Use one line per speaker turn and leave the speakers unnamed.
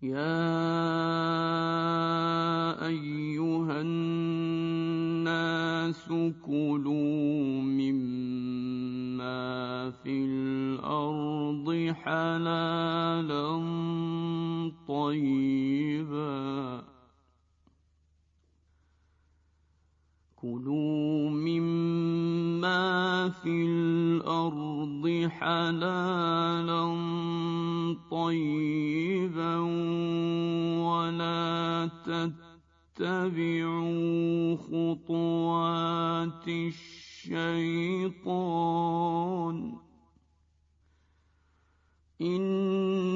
يَا أَيُّهَا النَّاسُ كُلُوا مِمَّا فِي الْأَرْضِ حَلَالًا طَيِّبًا وَلَا تَتَّبِعُوا خُطُوَاتِ الشَّيْطَانِ ۚ إِنَّهُ